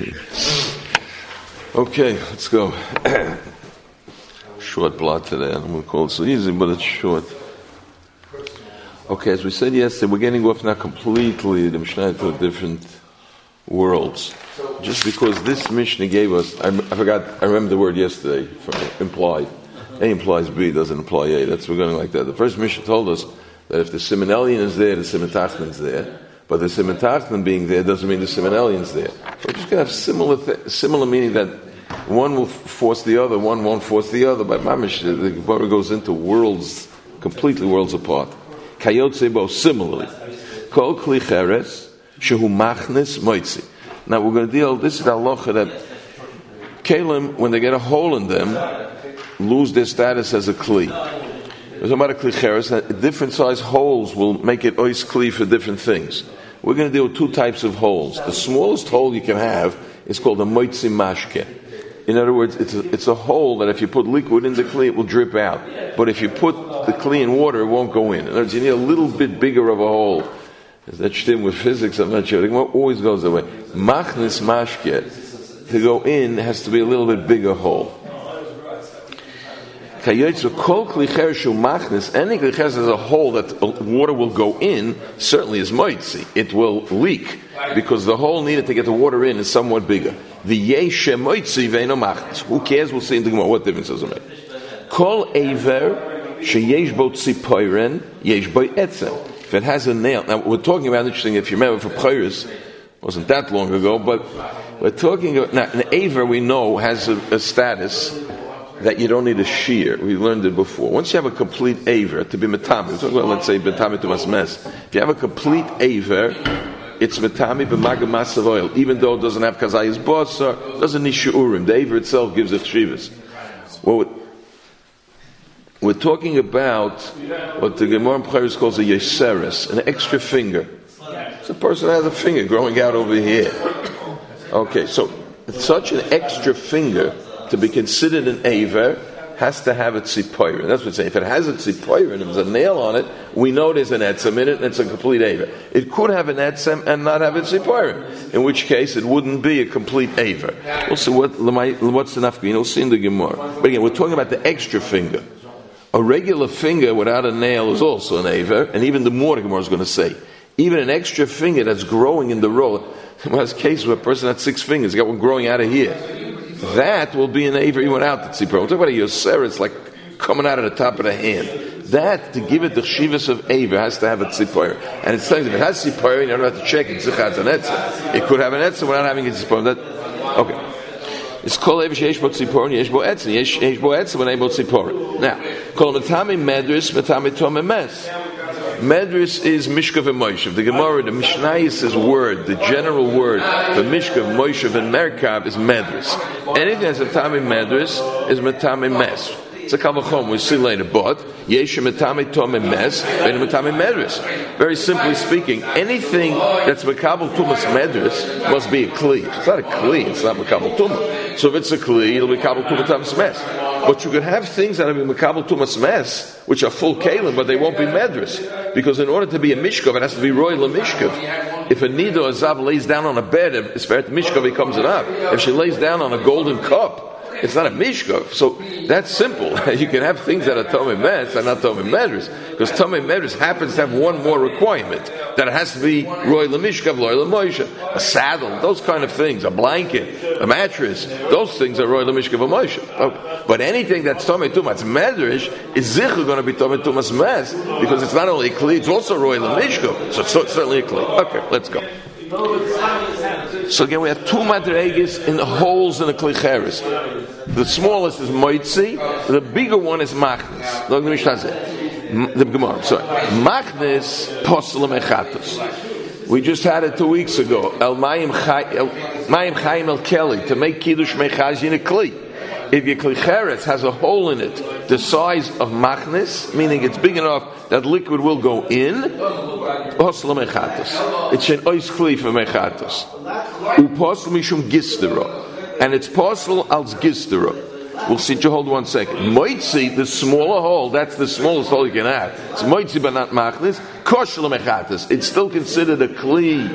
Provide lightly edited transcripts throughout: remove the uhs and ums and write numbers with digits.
Okay, let's go. Short blot today. I'm going to call it so easy, but it's short. Okay, as we said yesterday, we're getting off now completely the Mishnah to different worlds. Just because this Mishnah gave us, I remember the word yesterday, from implied. A implies B, doesn't imply A. We're going like that. The first Mishnah told us that if the Simonellion is there, the Simentachman is there. But the Simentachman being there doesn't mean the Simonellion is there. So we're just going to have similar meaning that one will force the other, one won't force the other. But Mamish, the Gemara goes into worlds, completely worlds apart. Kayotze bo, similarly. Kol kli cheres, shehu machnis moitzi. Now we're going to deal, this is the halacha that Kalim, when they get a hole in them, lose their status as a kli. There's about a kli cheres, different size holes will make it ois kli for different things. We're going to deal with two types of holes. The smallest hole you can have is called a moitzi mashke. In other words, it's a hole that if you put liquid in the kli, it will drip out. But if you put the kli in water, it won't go in. In other words, you need a little bit bigger of a hole. Is that shtim with physics? I'm not sure. It always goes that way. Machnis mashke, to go in, has to be a little bit bigger hole. Kol kli cheres shu machnis, any kli cheres has a hole that water will go in, certainly is moitzi. It will leak, because the hole needed to get the water in is somewhat bigger. The yesh moitzi ve'eno machnis. Who cares? We'll see in the Gemara what difference does it make. Kol eiver sheyesh bo tzipoiren yesh bo etzem. If it has a nail, now we're talking about, interesting, if you remember for Pchayris, wasn't that long ago, but we're talking about, now an aver we know has a status that you don't need a shear. We learned it before. Once you have a complete aver, to be metami, we're talking about, let's say, metami to masmes. If you have a complete aver, it's metami b'magamas of oil, even though it doesn't have kazayis bosar, doesn't need shiurim. The aver itself gives it chivas. Well, we're talking about what the Gemara in Pchayros calls a yeseres, an extra finger. It's a person that has a finger growing out over here. Okay, so such an extra finger to be considered an aver has to have a tzipoirin. That's what it's saying. If it has a tzipoirin, if there's a nail on it, we know there's an etzem in it, and it's a complete aver. It could have an etzem and not have a tzipoirin, in which case it wouldn't be a complete aver. We'll see what's the nafka. We'll see in the Gemara. But again, we're talking about the extra finger. A regular finger without a nail is also an aver, and even the more the Gemara is going to say. Even an extra finger that's growing in the row, in this case where a person had 6 fingers, got one growing out of here. That will be an aver even without the tzipor. We're talking about a yoser, it's like coming out of the top of the hand. That, to give it the chivas of aver, has to have a tzipor. And it's telling you, if it has tzipor, you don't have to check it. It could have an etzem without having a tzipor. Okay. It's called Evish Yesh Bo Tzipor and Yesh Bo Etzem. Yesh Bo Etzem and Yesh Bo Tzipor. Now, called Matami Medris, Matami Tome Mes. Medris is Mishkav and Moshev. The Gemara, the Mishnayis' word, the general word for Mishkav, Moshev, and Merkav is Medris. Anything that's Matami Medris is Matami Mes. It's a kavachom we see later, but Yesh Matami Tome Mes and Matami Medris. Very simply speaking, anything that's Makabel Tumas Medris must be a Kli. If it's not a Kli, it's not Makabel Tumah. So if it's a Kli, it'll be Makabel Tumas Tamas Mes. But you could have things that are Makabel Tumas Mes, which are full Kalim, but they won't be Medris. Because in order to be a Mishkav, it has to be Royal Mishkav. If a Nido Azav lays down on a bed, it's fair to Mishkav, he comes it up. If she lays down on a golden cup, it's not a mishkav. So that's simple. You can have things that are Tomei Mes and not Tomei Medris. Because Tomei Medris happens to have one more requirement. That it has to be Roy Lemishkav, Roy Lemoshe. A saddle, those kind of things. A blanket, a mattress. Those things are Roy Lemishkav or Moshe. Okay. But anything that's Tomei Tumas Medrish is Zichur going to be Tomei Tumas Mes. Because it's not only a Kli, it's also Roy Lemishkav. So it's certainly a Kli. Okay, let's go. So again, we have 2 madregas in the holes in the kli cheres. The smallest is moitzi, the bigger one is machnis. The Gemara, sorry. Machnis posel mechatos. We just had it 2 weeks ago. El mayim chayim el keli, to make kiddush mechaz in a kli. If your kli cheres has a hole in it the size of machnis, meaning it's big enough that liquid will go in, posel mechatos. It's an ois kli for mechatos. Uposel mishum gistero, and it's posel als gistero. We'll see. You hold 1 second. Moitzi, the smaller hole, that's the smallest hole you can have. It's moitzi, but not machnis. Koshel mechatos. It's still considered a kli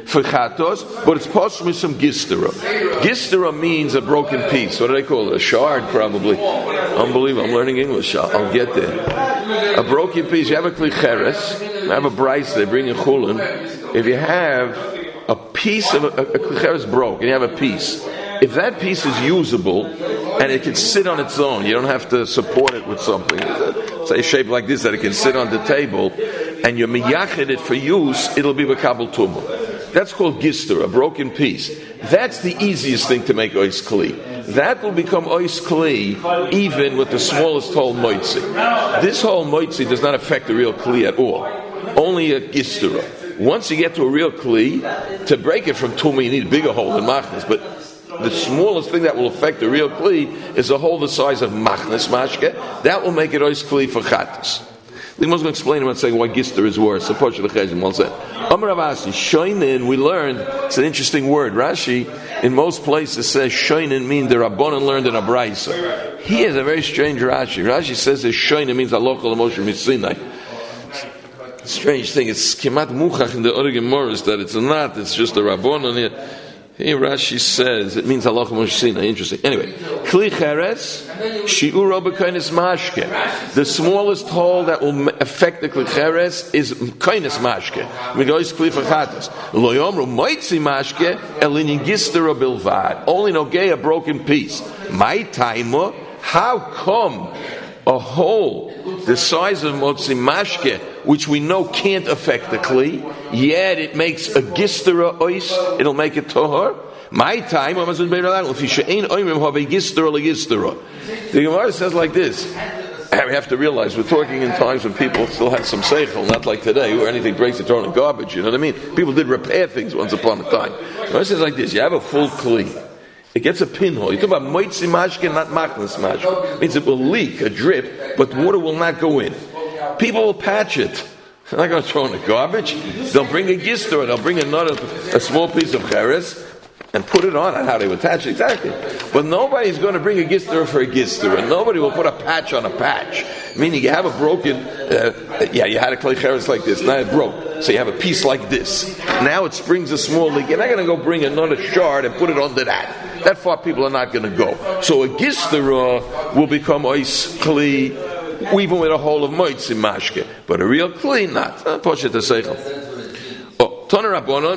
for chatos, but it's possible with some gistera. Gistera means a broken piece. What do they call it? A shard, probably. Unbelievable. I'm learning English. I'll get there. A broken piece. You have a klicheres. You have a bryce. They bring in chulin. If you have a piece of a klicheres broke, and you have a piece. If that piece is usable and it can sit on its own, you don't have to support it with something. Say a shape like this that it can sit on the table, and you miyached it for use, it'll be b'kabel tumah. That's called gister, a broken piece. That's the easiest thing to make ois kli. That will become ois kli even with the smallest whole moitzi. This whole moitzi does not affect the real kli at all. Only a gister. Once you get to a real kli, to break it from tumah, you need a bigger hole than machnas, but the smallest thing that will affect the real kli is a hole the size of machnas mashke. That will make it ois kli for chatos. We must explain about saying why gister is worse. So Posh Lechezim well said. Amar Avasi, shoinin, we learned, it's an interesting word. Rashi, in most places, says shoinin means the Rabbanan learned in a Braisa. He is a very strange Rashi. Rashi says that shoinin means halacha l'moshe misinai. Strange thing, it's kimat muchach in the other Gemaras that it's not, it's just a Rabbanan here. Here Rashi says it means halacha moshina. Interesting. Anyway, kli cheres shiuro b'kainis mashke. The smallest hole that will affect the kli cheres is kainis mashke. Migois kli fachatas. Lo yomru moitzi mashke elinin gistera bilvad. Only nogay a broken piece. My timer. How come a hole the size of motzi mashke, which we know can't affect the kli, yet it makes a gistera ois, it'll make it tohar? My time, the Gemara says like this. We have to realize we're talking in times when people still had some seichel, not like today, where anything breaks it's thrown in garbage, you know what I mean? People did repair things once upon a time. The Gemara says like this, you have a full kli. It gets a pinhole. You talk about moitzi mashke, not machnas mashke. It means it will leak, a drip, but water will not go in. People will patch it. They're not going to throw in the garbage. They'll bring a gister, they'll bring a small piece of cheres, and put it on. How they would attach it, exactly. But nobody's going to bring a gister for a gister, and nobody will put a patch on a patch. Meaning you have a broken, you had a clay cheres like this, now it broke. So you have a piece like this. Now it springs a small leak. You're not going to go bring another shard and put it under that. That far people are not going to go. So a gister will become ois kli, even with a hole of moitzi mashke. But a real kli, not. Poshet haseichel. Oh, Tana Rabbanon.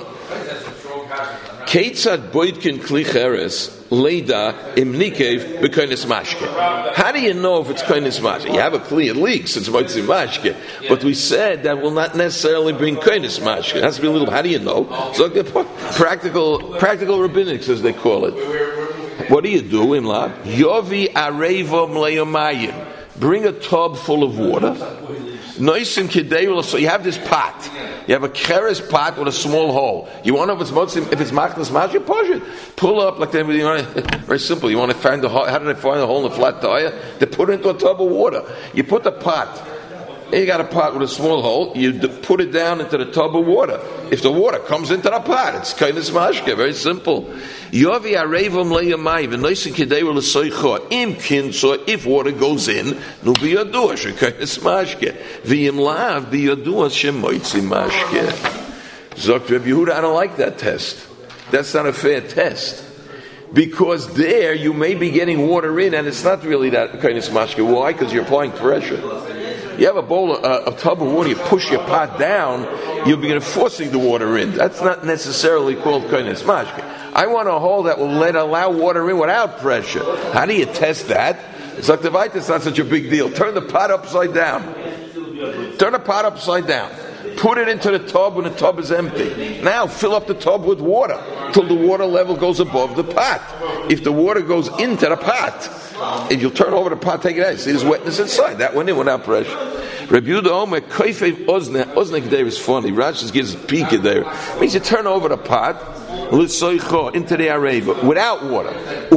Keitzad boitkin kli cheres leida imnikev b'koines mashke. How do you know if it's koines mashke? You have a kli, it leaks, it's moitzi mashke. But we said that will not necessarily bring koines mashke. It has to be a little. How do you know? So practical rabbinics, as they call it. What do you do in lab? Yovi arevom leyomayim. Bring a tub full of water. Noisim kidei. So you have this pot. You have a keres pot with a small hole. You want to know if it's machnas mashke, push it. Pull up like that. Very simple. You want to find the hole. How did I find the hole in the flat tire? They put it into a tub of water. You put the pot. And you got a pot with a small hole. You put it down into the tub of water. If the water comes into the pot, it's kainis mashke. Very simple. Yovi arevam leyamayim v'noisin kidei l'soicha im kinso. If water goes in, nu biyadua shekainis mashke. V'im lav biyadua shemoitzi mashke. Zok Reb Yehuda, I don't like that test. That's not a fair test. Because there you may be getting water in, and it's not really that kainis mashke. Why? Because you're applying pressure. You have a bowl, a tub of water, you push your pot down, you'll be forcing the water in. That's not necessarily called kainis mashke. I want a hole that will allow water in without pressure. How do you test that? It's like it's not such a big deal. Turn the pot upside down. Turn the pot upside down. Put it into the tub when the tub is empty. Now fill up the tub with water till the water level goes above the pot. If the water goes into the pot, if you'll turn over the pot, take it out. See, there's wetness inside. That went in without pressure. Rabbi Yehuda Omer koifev oznek there is funny. Rashi gives a peek in there. It means you turn over the pot into the areva without water.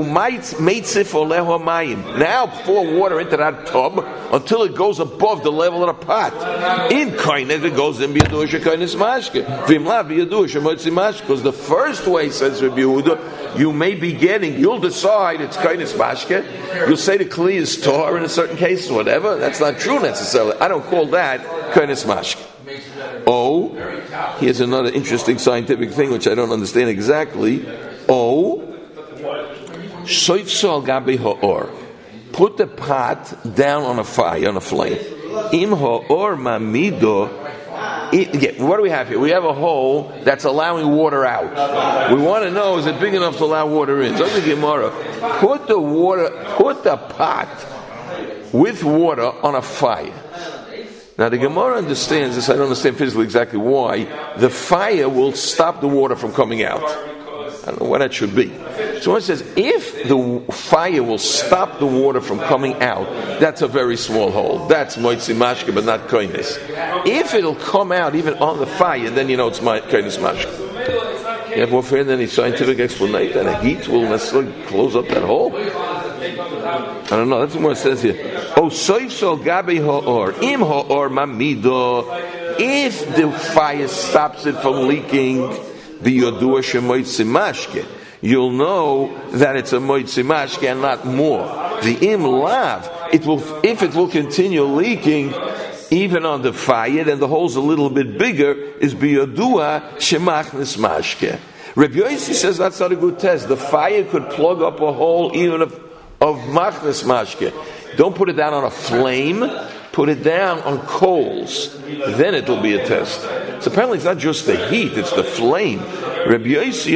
Now pour water into that tub until it goes above the level of the pot. In kainet it goes in b'yadush kainis mashke. V'imla b'yadush motzi mashke. Because the first way, says Rabbi Yehuda, you may be getting. You'll decide it's kainis mashke. You'll say the kli is tor in a certain case, whatever. That's not true necessarily. I don't call that kainis mashke. O, here's another interesting scientific thing which I don't understand exactly. O, soifso al gabi ha'or. Put the pot down on a fire, on a flame. Im ha'or mamido. What do we have here? We have a hole that's allowing water out. We want to know, is it big enough to allow water in? So the Gemara, put the pot with water on a fire. Now the Gemara understands this. I don't understand physically exactly why. The fire will stop the water from coming out. I don't know what that should be. So it says, if the fire will stop the water from coming out, that's a very small hole. That's moitzi mashke, but not koines. If it'll come out even on the fire, then you know it's koines mashke. You have more fair than any scientific explanation, and a heat will necessarily close up that hole. I don't know. That's what it says here. Oh, soif sol gabi ha'or im ha'or mamido. If the fire stops it from leaking, biyodua shemoitzi mashke, you'll know that it's a moitzi mashke and not more. The im lav, if it will continue leaking even on the fire, then the hole's a little bit bigger, is biyodua shemachnis mashke. Rabbi Yossi says that's not a good test. The fire could plug up a hole even of machnis mashke. Don't put it down on a flame. Put it down on coals. Then it will be a test. So apparently it's not just the heat, it's the flame. Rabbi Yossi,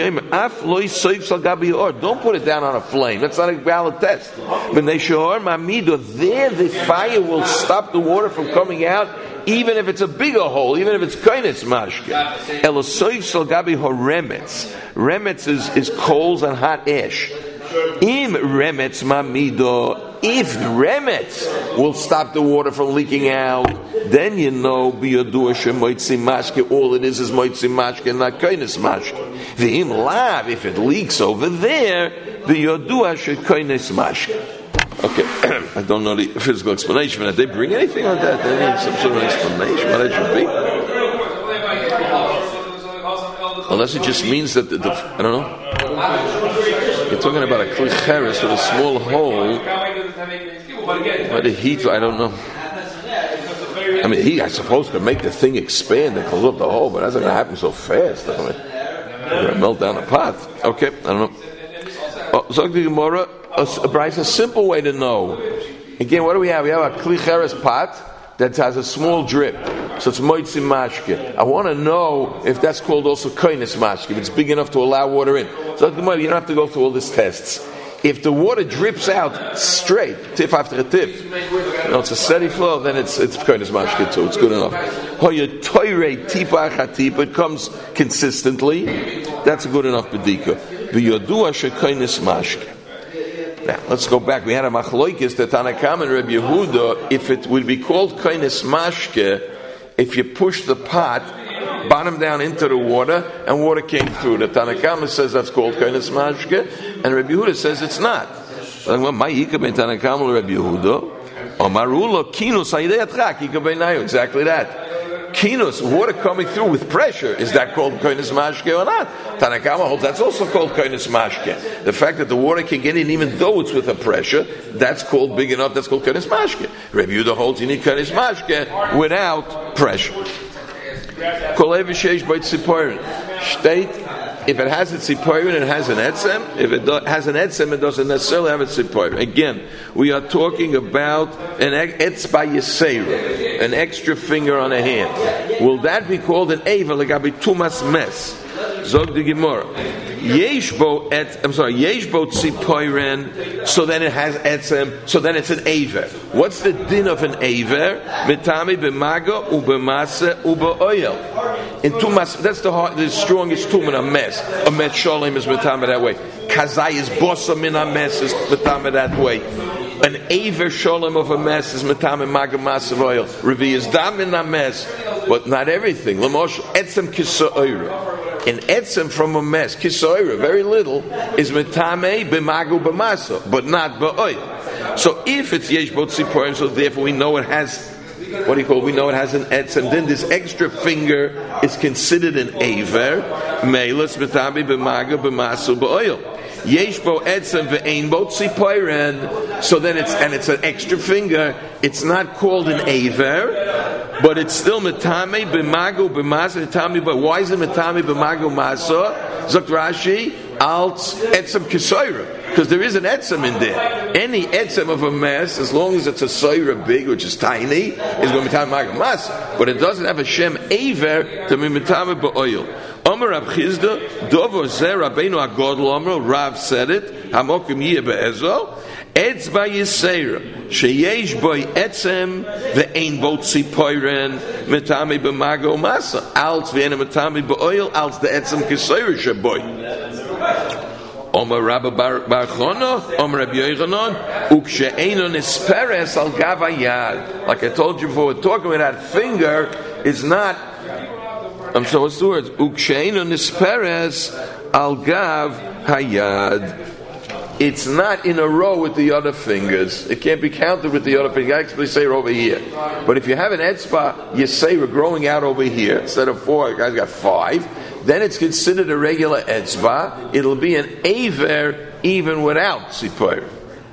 don't put it down on a flame. That's not a valid test. There the fire will stop the water from coming out, even if it's a bigger hole, even if it's koines mashke. Remetz is coals and hot ash. Im remetz mamido. If remetz will stop the water from leaking out, then you know biyodua shemoitzi mashke. All it is moitzi mashke, not koines mashke. The im lav, if it leaks over there, biyodua shekoines mashke. Okay, I don't know the physical explanation, but did they bring anything on that? They need some sort of explanation what that should be. Unless it just means that the I don't know. You're talking about a kli cheres with a small hole. But the heat, I don't know. I mean, heat, I suppose, could make the thing expand and close up the hole, but that's not going to happen so fast. I mean, you're going to melt down a pot. Okay, I don't know. Zog the Gemara, a simple way to know. Again, what do we have? We have a kli cheres pot that has a small drip. So it's moitzi mashke. I want to know if that's called also koines mashke, if it's big enough to allow water in. So you don't have to go through all these tests. If the water drips out straight, tif after a tif, it's a steady flow, then it's koines mashke too. It's good enough. Hoya toire tipa chatipa, it comes consistently. That's a good enough bedika. B'yodua shekoines mashke. Now, let's go back. We had a machloikis that Tanna Kama and Rabbi Yehuda, if it would be called koines mashke, if you push the pot bottom down into the water and water came through. The Tanna Kama says that's called koines mashke, and Rabbi Yehuda says it's not. Exactly that. Kinus, water coming through with pressure, is that called koines mashke or not? Tanna Kama holds that's also called koines mashke. The fact that the water can get in even though it's with a pressure, that's called big enough, that's called koines mashke. Rabbi Yehuda holds you need koines mashke without pressure. State, if it has a tziporin, it has an etzem. If it has an etzem, it doesn't necessarily have a tziporin. Again, we are talking about an etzba yisera, an extra finger on a hand. Will that be called an eva legabi tumas mes? Zog the Gemara. Yeshbo tziporin, so then it has etzem, so then it's an aver. What's the din of an aver? Mitami b'maga ubemase ubeoil. In tumas, that's the strongest tum in a mess. A mes sholem is mitami that way. Kazai is bosom in a mess is mitami that way. An aver sholem of a mess is mitami maga masav oil. Revi is dam in a mess, but not everything. Lamosh etzem kisoira. An etzem from a mess, kisoira, very little, is metame b'magu b'maso, but not b'oil. So if it's yesh bo tziporim, so therefore we know it has, we know it has an etzem, then this extra finger is considered an aver, meilas metame b'magu b'maso b'oil. Yesh bo etzem ve'ein bo tzipoiren. So then it's an extra finger. It's not called an aver, but it's still metame b'mago b'masa metame. But why is it metame b'mago masa? Zok Rashi alts etzem kisoira. Because there is an etzem in there. Any etzem of a mess, as long as it's a soira big, which is tiny, is going to be metame b'mago. But it doesn't have a shem aver to be metame b'oil. Omer Rav Chizda, Dovo Zer Rabbeinu Agodol Omer, Rav said it, Hamokim Yeh Be'ezo, Etzba Yisera, Sheyesh Boi Etzem, Ve'ein Bo Tzipoiren, Metami B'mago Masa, Alts Ve'ena Metami B'oil, Alts the Etzem Kisera Sheboy. Omer Rabba Bar Chono, Omer Rabbi Yochanan, Ukshe'eino Nisperes Al Gav Hayad. Like I told you before, talking about that finger is not. So what's the word? Uksheinu nisperes al gav hayad. It's not in a row with the other fingers. It can't be counted with the other fingers. I actually say it over here. But if you have an etzba, you say we're growing out over here instead of 4. The guy's got 5. Then it's considered a regular etzba. It'll be an aver even without tzipor.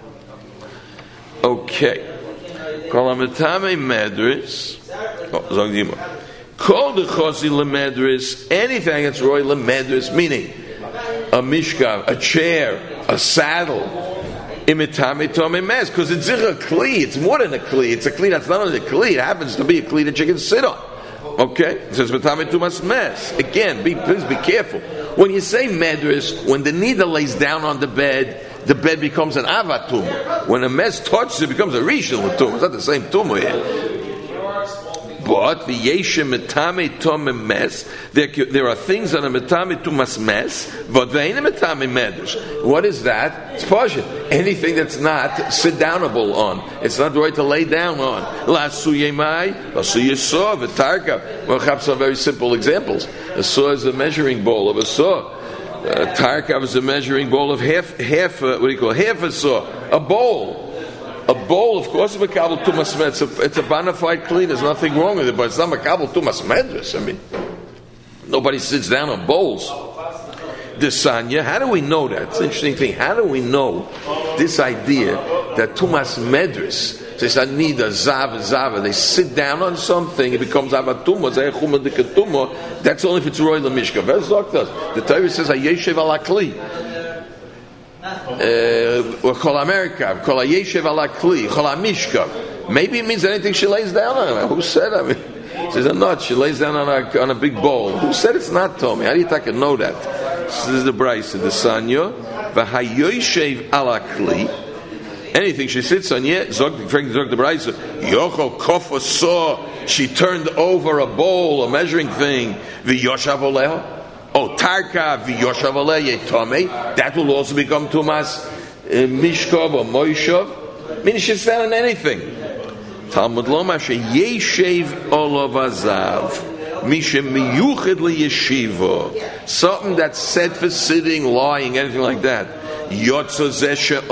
Okay. Kol hametame medris. Zog Dima. Call the chosi lemedris, anything that's roy lemedris, meaning a mishkav, a chair, a saddle, imitame tome mes, because it's a kli, it's more than a kli, it's a kli that's not only a kli, it happens to be a kli that you can sit on. Okay? It says mitame tumas mes. Again, please be careful. When you say medris, when the needle lays down on the bed becomes an avatum. When a mes touches it, becomes a rishon tumah. It's not the same tumah here. But the yeshem metame tomem mes. There are things that are metame tumas mes, but they ain't metame medrash. What is that? It's pasha. Anything that's not sit downable on. It's not the right to lay down on. La suyemai, la suyesor, v'tarka. Well, have some very simple examples. A saw is a measuring bowl of a saw. Tarka is a measuring bowl of half. What do you call it? Half a saw. A bowl. A bowl, of course, is makabel tumas med. It's a bona fide clean. There's nothing wrong with it, but it's not makabel tumas medras. I mean, nobody sits down on bowls. Desanya, how do we know that? It's an interesting thing. How do we know this idea that tumas medras? So it's anida, zava. They sit down on something, it becomes avatuma, zayachuma dikatuma. That's only if it's royal mishka. Very does. The Torah says ayeshev ala kli. Kol America, Kol Yeshev ala Kli, Kol Mishka. Maybe it means anything she lays down on. Who said? I mean, she's a nut. She lays down on a big bowl. Who said it's not Tommy? How do you take and know that? This is the Bryce, the Sanyo. V'hayoyshev ala Kli. Anything she sits on, yeah. Zog the Bryce. Yochel kofa saw. She turned over a bowl, a measuring thing. V'yoshav oleha. Oh, tarka v'yoshav alei tome. That will also become tumas mishkov or moishav. Meaning she's found in anything. Talmud loma sheyeshev olav azav mishem miyuchid liyeshiva. Something that's set for sitting, lying, anything like that. That's the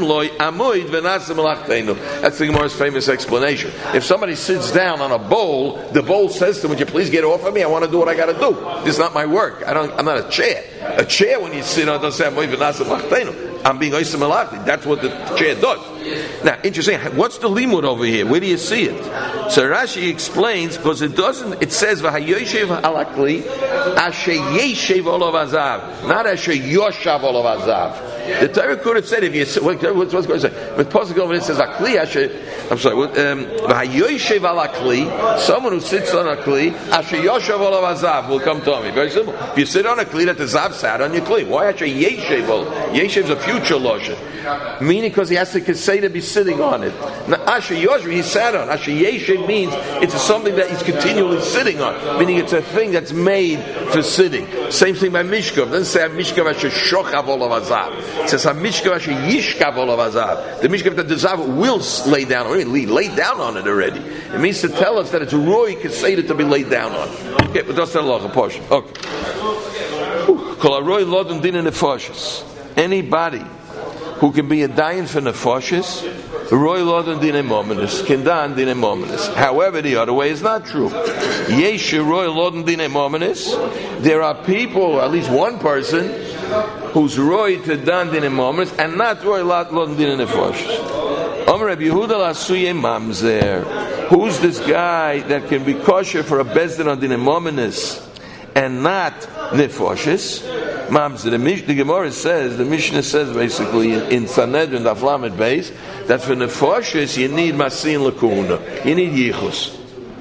Gemara's famous explanation. If somebody sits down on a bowl, the bowl says to him, would you please get off of me? I want to do what I got to do. This is not my work. I'm not a chair. A chair, when you sit on, doesn't say, I'm being Oysa Malachti. That's what the chair does. Now, interesting. What's the limud over here? Where do you see it? So Rashi explains, because it doesn't, it says, V'hayoyshev alakli, ashe yeshev olav azav. Not ashe yoshav olav azav. The Torah could have said, if you what's going to say? With Pasuk over it says akli. I'm sorry. V'hayoyshev ala kli. Someone who sits on a kli, asher yoshav olav azav will come to me. Very simple. If you sit on a kli that the zav sat on your kli, why asher yeshev? Yeshev is a future loshen, meaning because he has to say to be sitting on it. Now asher yoshav he sat on. Asher yeshev means it's something that he's continually sitting on, meaning it's a thing that's made for sitting. Same thing by mishkav. Doesn't say mishkav asher shochav olav azav. It says Hamishkav asher yishkav olav azav. The mishkav that the zav will lay down on it. Laid down on it already. It means to tell us that it's roy kaseda to be laid down on. Okay, but that's not a portion. Okay. Kol haroy lodin din nefashis. Anybody who can be a dayan for nefashis, roy lodin din emominus, kindan din emominus. However, the other way is not true. Yesh roy lodin din emominus. There are people, at least one person, who's roy to dan din moments and not roy lot lon din nefoshes. Omer Rabbi Yehuda lasuye mamzer. Who's this guy that can be kosher for a bezdin on din moments and not nefoshes? Mamzer. The Gemara says, the Mishnah says basically in Sanhedrin Daf Lamed Beis that for nefoshes you need masin lakuna. You need yichus.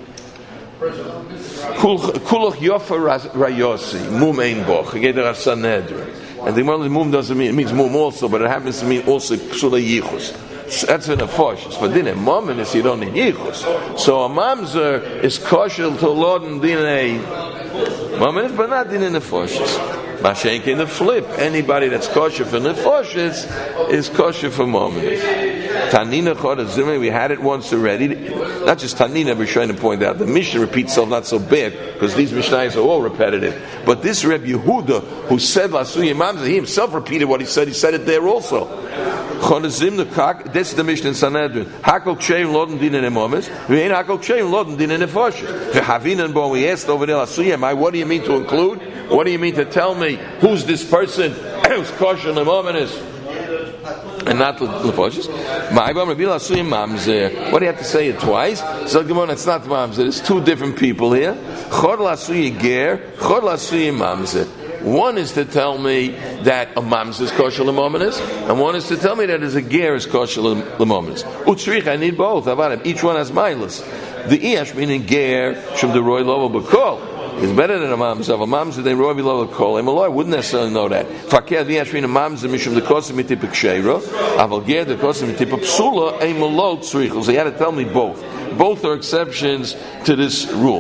Kulach yofa rayosi mum ein boch. Geder Sanhedrin. And the Gemara mum doesn't mean, it means mum also, but it happens to mean also psula yichus. That's for nefoshes. But din moments you don't need yichus. So a mamzer is kosher to Lord and din a moments, but not din nefoshes. Mashenk in the flip, anybody that's kosher for nefoshes is kosher for moments. Tanina Chodazimah, we had it once already. Not just Tanina, we're trying to point out. The Mishnah repeats itself not so bad, because these Mishnayos are all repetitive. But this Reb Yehuda, who said Lasuye Mamzer, he himself repeated what he said it there also. Chodazim the Kak, that's the Mishnah in Sanhedrin. Hakol Ksheim Loden Din in Emomes, Vein Hakol Ksheim Loden Din in Nefoshes. V'Havin and Bo, we asked over there Lasuye, what do you mean to include? What do you mean to tell me who's this person who's kosher in the moment and not nefoshes? What do you have to say it twice? So Gemara, it's not mamzer. There's two different people here. One is to tell me that a mamzer is kosher l'momenis, and one is to tell me that a ger is kosher l'momenis. Utzrich, I need both. Each one has milas. The iash meaning ger from the roy level b'kol is better than a mamzer. A mamzer they roy below b'kol. A malay wouldn't necessarily know that. Fakir the iash meaning a mamzer mishum the kosim mitipik sheira. Aval ger the kosim mitipik psula. A malay tzrichel. So you had to tell me both. Both are exceptions to this rule.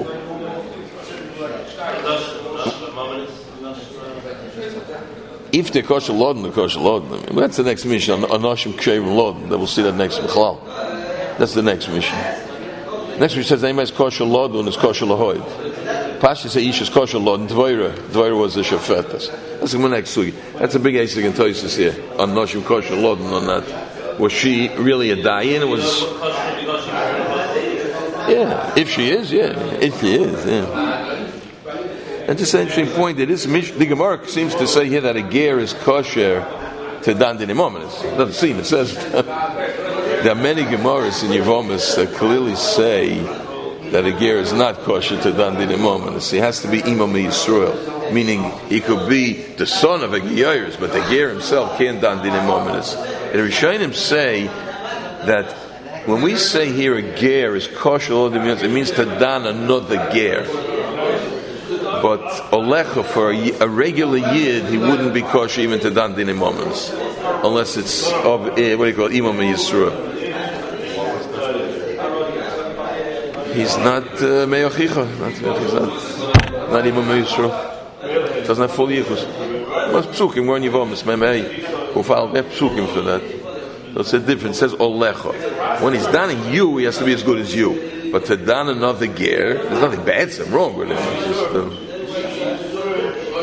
If they're kosher loden, they're kosher loden. That's the next mission. Anoshim ksherim loden. We'll see that next Michlal. That's the next mission. Next mission says Eimah is kosher loden and is kosher lahoid. Pasha say Ish is kosher loden. Dvoira was the shafetas. That's the next sugi. That's a big asik in Toysis here. Anoshim kosher loden on that. Was she really a dayan? It was. Yeah. If she is, yeah. If she is, yeah. And just an interesting point that the Gemara seems to say here that a ger is kosher to dan dinimomenis. It doesn't seem. It says there are many Gemaras in Yevomis that clearly say that a ger is not kosher to dan dinimomenis. He has to be imam Yisrael, meaning he could be the son of a geyeris, but the ger himself can't dan dinimomenis. And the Rishonim say that when we say here a ger is kosher, it means to dan another ger. But Olecha, for a regular Yid, he wouldn't be kosher even to dan din moments, unless it's of what do you call it, Imam Yisrael. He's not Me'ochicha, he's not Imam Yisrael. Doesn't have full yichus. What's psukim? We're in Yevomis, Memei, who filed their psukim for that. So it's a difference. It says Olecha. When he's daning you, he has to be as good as you. But to dan another ger, there's nothing bad, something wrong with him. It's just,